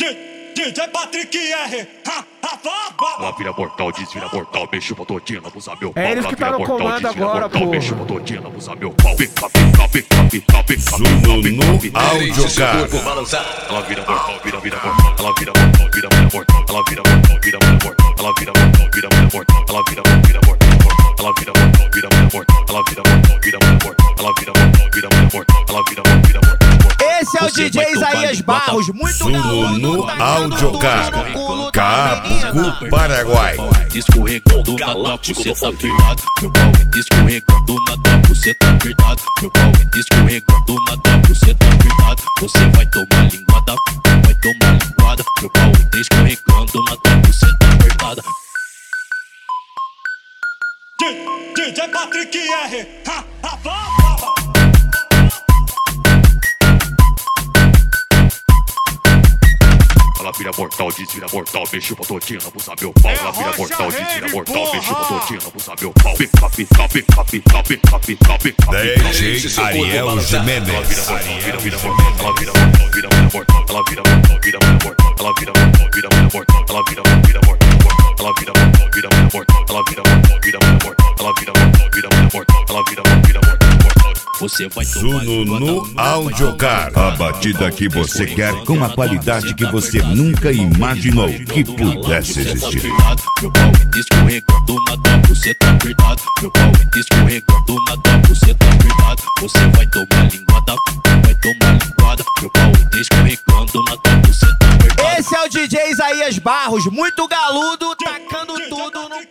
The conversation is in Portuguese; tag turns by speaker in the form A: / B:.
A: DJ Patrick R.
B: Ela vira mortal, desvira mortal, mexe pra todinha, abusa meu pau.
C: É eles que tá no comando agora, pô.
B: Mexe pra todinha, abusa meu pau. Pica, pica, pica, pica, pica.
D: Zuno Audiocard.
B: Ela vira mortal, vira mortal. Ela vira mortal, vira mortal. Ela vira mortal, vira mortal. Ela vira mortal, vira mortal. Ela vira mortal, ela vira mortal, vira mortal. Ela vira mortal, vira mortal. Ela vira mortal, vira mortal. Ela vira mortal, vira mortal.
E: Esse é o DJ Isaías Barros, muito
D: Zuno Audiocard. Cabo Paraguai.
B: Escorregando na tua buceta apertada, meu pau escorregando na tua buceta apertada, meu pau escorregando na tua buceta apertada. Você vai tomar linguada, vai tomar linguada, meu pau escorregando na tua buceta apertada.
A: DJ Patrick R.
B: Ela vira mortal, desvira mortal, mexe pra todinha, abusa meu pau. Ela vira mortal, desvira mortal, mexe pra todinha, abusa meu pau. Pica, pica, pica, pica, pica, pica, pica.
D: DJ Ariel Jimenez.
B: Ela vira mortal, ela vira mortal, vira mortal. Ela vira mortal, vira mortal. Ela vira mortal, vira mortal. Ela vira mortal, vira mortal. Ela vira mortal, vira mortal. Ela vira mortal, vira mortal. Ela vira mortal, vira mortal. Ela vira mortal, vira mortal. Você vai tomar
D: Zuno Audiocard. A batida que você quer com a qualidade que você nunca imaginou que pudesse existir.
B: Meu pau escorregando na tua buceta apertada, meu pau escorregando na tua buceta apertada. Você vai tomar linguada, vai tomar linguada, meu pau escorregando na tua buceta apertada.
E: Esse é o DJ Isaías Barros, muito galudo, tacando tudo no